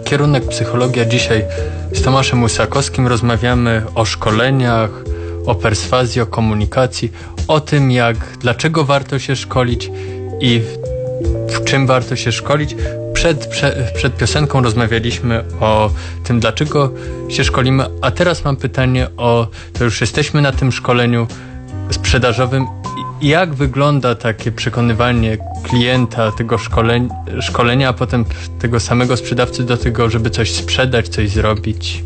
kierunek psychologia. Dzisiaj z Tomaszem Łysakowskim rozmawiamy o szkoleniach, o perswazji, o komunikacji, o tym dlaczego warto się szkolić i w czym warto się szkolić. Przed piosenką rozmawialiśmy o tym, dlaczego się szkolimy, a teraz mam pytanie to już jesteśmy na tym szkoleniu sprzedażowym. Jak wygląda takie przekonywanie klienta tego szkolenia, a potem tego samego sprzedawcy do tego, żeby coś sprzedać, coś zrobić?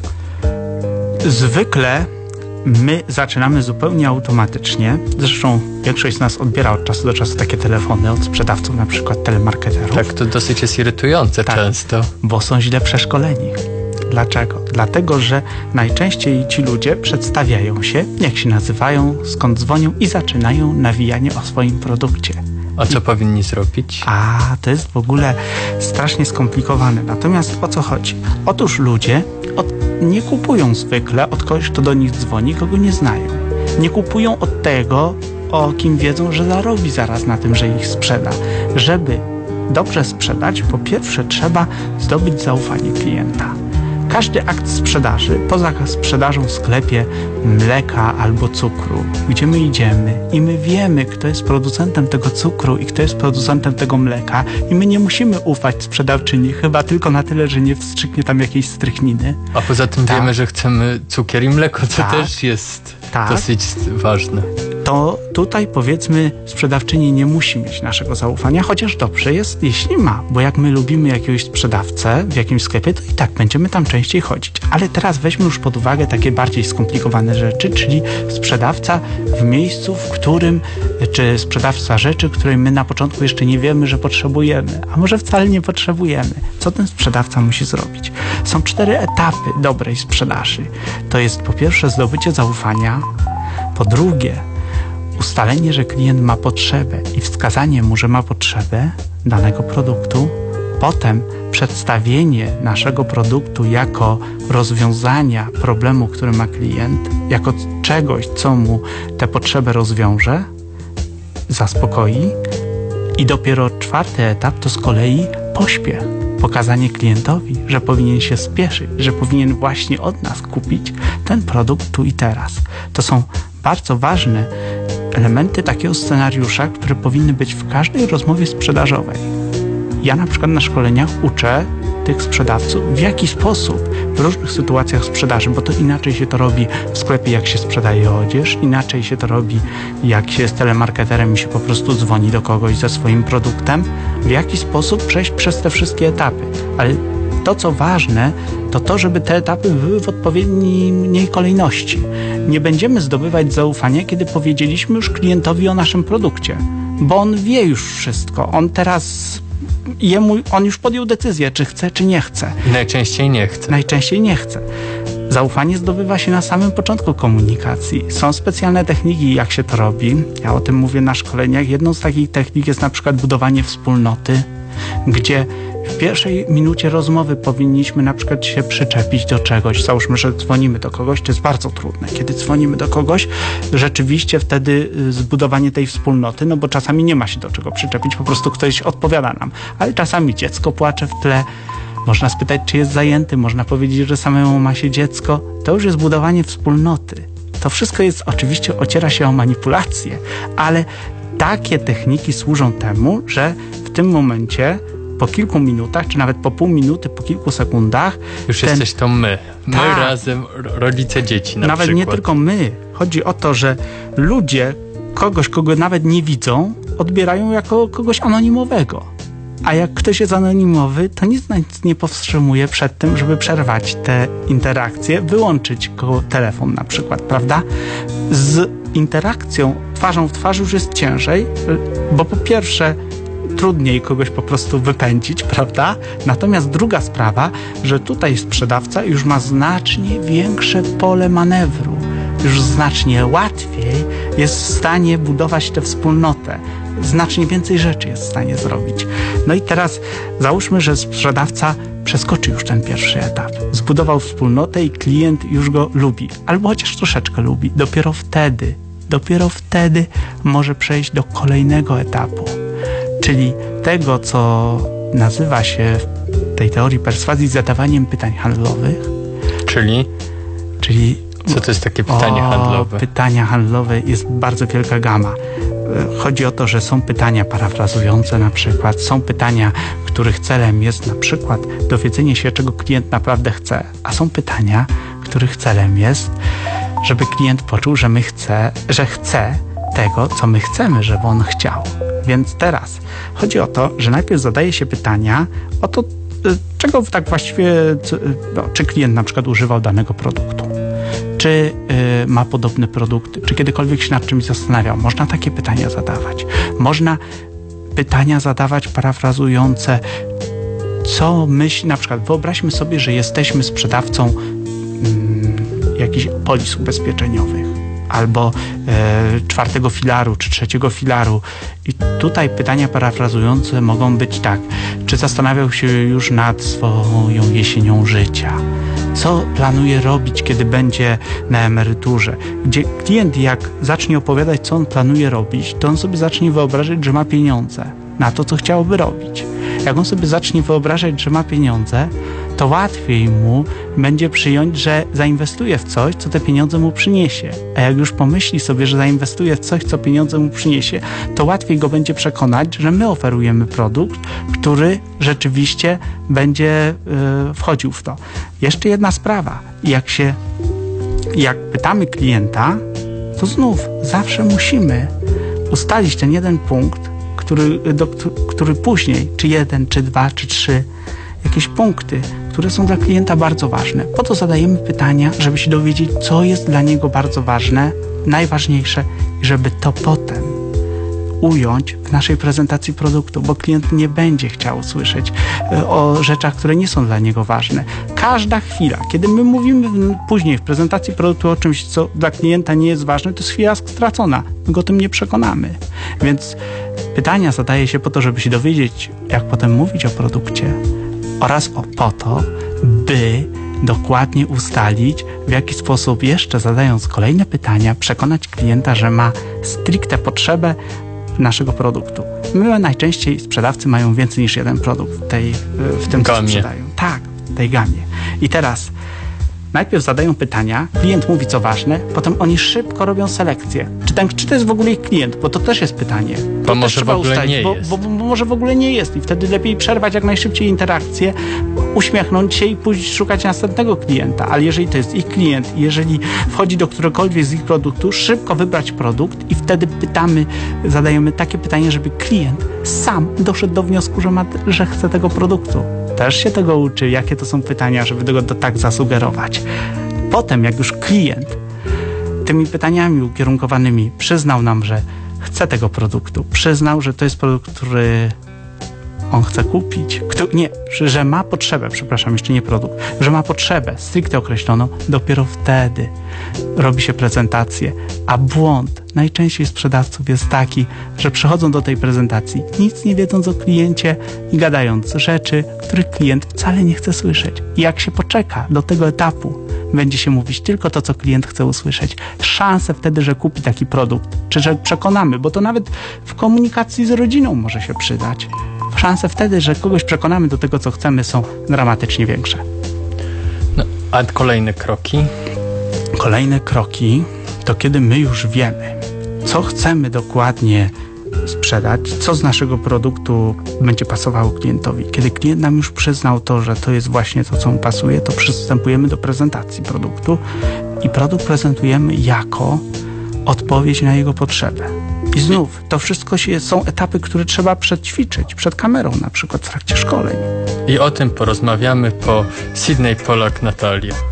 Zwykle my zaczynamy zupełnie automatycznie. Zresztą większość z nas odbiera od czasu do czasu takie telefony od sprzedawców, na przykład telemarketerów. Tak, to dosyć jest irytujące często. Bo są źle przeszkoleni. Dlaczego? Dlatego, że najczęściej ci ludzie przedstawiają się, jak się nazywają, skąd dzwonią i zaczynają nawijanie o swoim produkcie. A co powinni zrobić? To jest w ogóle strasznie skomplikowane. Natomiast o co chodzi? Otóż ludzie nie kupują zwykle od kogoś, kto do nich dzwoni, kogo nie znają. Nie kupują od tego, o kim wiedzą, że zarobi zaraz na tym, że ich sprzeda. Żeby dobrze sprzedać, po pierwsze trzeba zdobyć zaufanie klienta. Każdy akt sprzedaży, poza sprzedażą w sklepie mleka albo cukru, gdzie my idziemy i my wiemy, kto jest producentem tego cukru i kto jest producentem tego mleka i my nie musimy ufać sprzedawczyni, chyba tylko na tyle, że nie wstrzyknie tam jakiejś strychniny. A poza tym wiemy, że chcemy cukier i mleko, co też jest dosyć ważne. To tutaj, powiedzmy, sprzedawczyni nie musi mieć naszego zaufania, chociaż dobrze jest, jeśli ma, bo jak my lubimy jakiegoś sprzedawcę w jakimś sklepie, to i tak będziemy tam częściej chodzić. Ale teraz weźmy już pod uwagę takie bardziej skomplikowane rzeczy, czyli sprzedawca w miejscu, w którym, czy sprzedawca rzeczy, której my na początku jeszcze nie wiemy, że potrzebujemy, a może wcale nie potrzebujemy. Co ten sprzedawca musi zrobić? Są 4 etapy dobrej sprzedaży. To jest po pierwsze zdobycie zaufania, po drugie ustalenie, że klient ma potrzebę i wskazanie mu, że ma potrzebę danego produktu, potem przedstawienie naszego produktu jako rozwiązania problemu, który ma klient, jako czegoś, co mu tę potrzebę rozwiąże, zaspokoi i dopiero 4. etap to z kolei pośpiech. Pokazanie klientowi, że powinien się spieszyć, że powinien właśnie od nas kupić ten produkt tu i teraz. To są bardzo ważne elementy takiego scenariusza, które powinny być w każdej rozmowie sprzedażowej. Ja na przykład na szkoleniach uczę tych sprzedawców, w jaki sposób w różnych sytuacjach sprzedaży, bo to inaczej się to robi w sklepie, jak się sprzedaje odzież, inaczej się to robi, jak się jest telemarketerem i się po prostu dzwoni do kogoś ze swoim produktem, w jaki sposób przejść przez te wszystkie etapy. Ale to, co ważne, to, żeby te etapy były w odpowiedniej kolejności. Nie będziemy zdobywać zaufania, kiedy powiedzieliśmy już klientowi o naszym produkcie, bo on wie już wszystko. On już podjął decyzję, czy chce, czy nie chce. Najczęściej nie chce. Zaufanie zdobywa się na samym początku komunikacji. Są specjalne techniki, jak się to robi. Ja o tym mówię na szkoleniach. Jedną z takich technik jest na przykład budowanie wspólnoty, gdzie w pierwszej minucie rozmowy powinniśmy na przykład się przyczepić do czegoś. Załóżmy, że dzwonimy do kogoś, to jest bardzo trudne. Kiedy dzwonimy do kogoś, rzeczywiście wtedy zbudowanie tej wspólnoty, no bo czasami nie ma się do czego przyczepić, po prostu ktoś odpowiada nam. Ale czasami dziecko płacze w tle, można spytać, czy jest zajęty, można powiedzieć, że samemu ma się dziecko. To już jest budowanie wspólnoty. To wszystko jest, oczywiście ociera się o manipulację, ale takie techniki służą temu, że w tym momencie po kilku minutach, czy nawet po pół minuty, po kilku sekundach już jesteś to my. My razem, rodzice dzieci na nawet przykład. Nie tylko my. Chodzi o to, że ludzie kogoś, kogo nawet nie widzą, odbierają jako kogoś anonimowego. A jak ktoś jest anonimowy, to nic nie powstrzymuje przed tym, żeby przerwać te interakcje, wyłączyć telefon na przykład, prawda? Z interakcją twarzą w twarz już jest ciężej, bo po pierwsze trudniej kogoś po prostu wypędzić, prawda? Natomiast druga sprawa, że tutaj sprzedawca już ma znacznie większe pole manewru. Już znacznie łatwiej jest w stanie budować tę wspólnotę. Znacznie więcej rzeczy jest w stanie zrobić. No i teraz załóżmy, że sprzedawca przeskoczy już ten pierwszy etap. Zbudował wspólnotę i klient już go lubi. Albo chociaż troszeczkę lubi. Dopiero wtedy może przejść do kolejnego etapu. Czyli tego, co nazywa się tej teorii perswazji zadawaniem pytań handlowych. Czyli co to jest takie pytanie handlowe? Pytania handlowe jest bardzo wielka gama. Chodzi o to, że są pytania parafrazujące na przykład, są pytania, których celem jest na przykład dowiedzenie się, czego klient naprawdę chce, a są pytania, których celem jest, żeby klient poczuł, że chce tego, co my chcemy, żeby on chciał. Więc teraz chodzi o to, że najpierw zadaje się pytania o to, czego tak właściwie, czy klient na przykład używał danego produktu, czy ma podobny produkt, czy kiedykolwiek się nad czymś zastanawiał. Można takie pytania zadawać. Można pytania zadawać parafrazujące, co myśli, na przykład wyobraźmy sobie, że jesteśmy sprzedawcą jakichś polis ubezpieczeniowych albo 4. filaru czy 3. filaru. I tutaj pytania parafrazujące mogą być tak. Czy zastanawiał się już nad swoją jesienią życia? Co planuje robić, kiedy będzie na emeryturze? Gdzie klient, jak zacznie opowiadać, co on planuje robić, to on sobie zacznie wyobrażać, że ma pieniądze na to, co chciałby robić. Jak on sobie zacznie wyobrażać, że ma pieniądze, to łatwiej mu będzie przyjąć, że zainwestuje w coś, co te pieniądze mu przyniesie. A jak już pomyśli sobie, że zainwestuje w coś, co pieniądze mu przyniesie, to łatwiej go będzie przekonać, że my oferujemy produkt, który rzeczywiście będzie wchodził w to. Jeszcze jedna sprawa. Jak pytamy klienta, to znów zawsze musimy ustalić ten jeden punkt, który później, czy 1, czy 2, czy 3, jakieś punkty, które są dla klienta bardzo ważne. Po to zadajemy pytania, żeby się dowiedzieć, co jest dla niego bardzo ważne, najważniejsze i żeby to potem ująć w naszej prezentacji produktu, bo klient nie będzie chciał słyszeć o rzeczach, które nie są dla niego ważne. Każda chwila, kiedy my mówimy później w prezentacji produktu o czymś, co dla klienta nie jest ważne, to jest chwila stracona. My go o tym nie przekonamy. Więc pytania zadaje się po to, żeby się dowiedzieć, jak potem mówić o produkcie oraz po to, by dokładnie ustalić, w jaki sposób jeszcze zadając kolejne pytania, przekonać klienta, że ma stricte potrzebę naszego produktu. My najczęściej sprzedawcy mają więcej niż jeden produkt w tym, co sprzedają. Tak, w tej gamie. I teraz najpierw zadają pytania, klient mówi, co ważne, potem oni szybko robią selekcję. Czy to jest w ogóle ich klient? Bo to też jest pytanie. Bo może w ogóle nie jest. Bo może w ogóle nie jest i wtedy lepiej przerwać jak najszybciej interakcję, uśmiechnąć się i pójść szukać następnego klienta. Ale jeżeli to jest ich klient, jeżeli wchodzi do któregokolwiek z ich produktu, szybko wybrać produkt i wtedy zadajemy takie pytanie, żeby klient sam doszedł do wniosku, że chce tego produktu. Też się tego uczy, jakie to są pytania, żeby go tak zasugerować. Potem, jak już klient tymi pytaniami ukierunkowanymi przyznał nam, że chce tego produktu, przyznał, że to jest produkt, który on chce kupić, że ma potrzebę, jeszcze nie produkt, że ma potrzebę stricte określoną, dopiero wtedy robi się prezentację. A błąd najczęściej sprzedawców jest taki, że przychodzą do tej prezentacji nic nie wiedząc o kliencie i gadając rzeczy, których klient wcale nie chce słyszeć. I jak się poczeka do tego etapu, będzie się mówić tylko to, co klient chce usłyszeć. Szanse wtedy, że kupi taki produkt, czy że przekonamy, bo to nawet w komunikacji z rodziną może się przydać. Szanse wtedy, że kogoś przekonamy do tego, co chcemy, są dramatycznie większe. No, a kolejne kroki? Kolejne kroki to kiedy my już wiemy, co chcemy dokładnie sprzedać, co z naszego produktu będzie pasowało klientowi. Kiedy klient nam już przyznał to, że to jest właśnie to, co mu pasuje, to przystępujemy do prezentacji produktu i produkt prezentujemy jako odpowiedź na jego potrzebę. I znów, to wszystko są etapy, które trzeba przećwiczyć przed kamerą, na przykład w trakcie szkoleń. I o tym porozmawiamy po Sydney Pollack Natalia.